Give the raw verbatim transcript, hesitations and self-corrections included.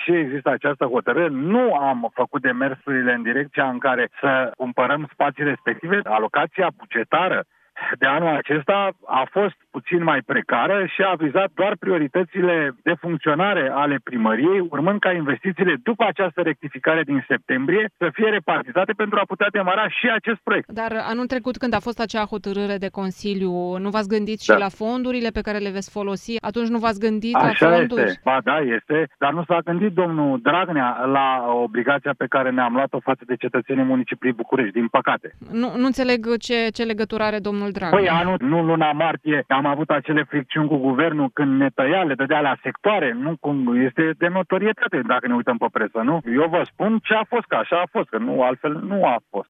deși există această hotărâre, nu am făcut demersurile în direcția în care să cumpărăm spații respective. Alocația bugetară de anul acesta a fost puțin mai precară și a vizat doar prioritățile de funcționare ale primăriei, urmând ca investițiile după această rectificare din septembrie să fie repartizate pentru a putea demara și acest proiect. Dar anul trecut, când a fost acea hotărâre de Consiliu, nu v-ați gândit și da. la fondurile pe care le veți folosi? Atunci nu v-ați gândit Așa la fonduri? Este. Ba da, este, dar nu s-a gândit domnul Dragnea la obligația pe care ne-am luat-o față de cetățenii municipiului București, din păcate. Nu, nu înțeleg ce, ce legătură are domnul Dragnea. Păi anul, nu luna martie, am avut acele fricțiuni cu guvernul când ne tăia, le dădea la sectoare, nu cum este de notorietate dacă ne uităm pe presă, nu? Eu vă spun ce a fost, că așa a fost, că nu altfel nu a fost.